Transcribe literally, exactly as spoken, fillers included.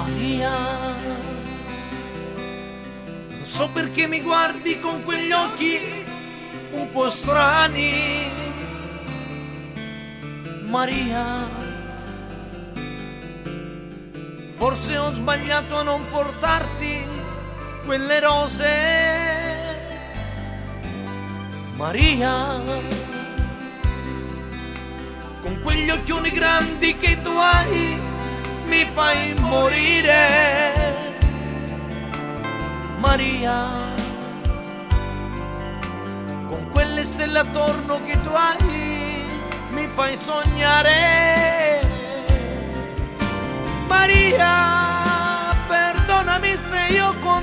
Maria, non so perché mi guardi con quegli occhi un po' strani. Maria, forse ho sbagliato a non portarti quelle rose. Maria, con quegli occhioni grandi che tu hai mi fai morire. Maria, con quelle stelle attorno che tu hai mi fai sognare. Maria,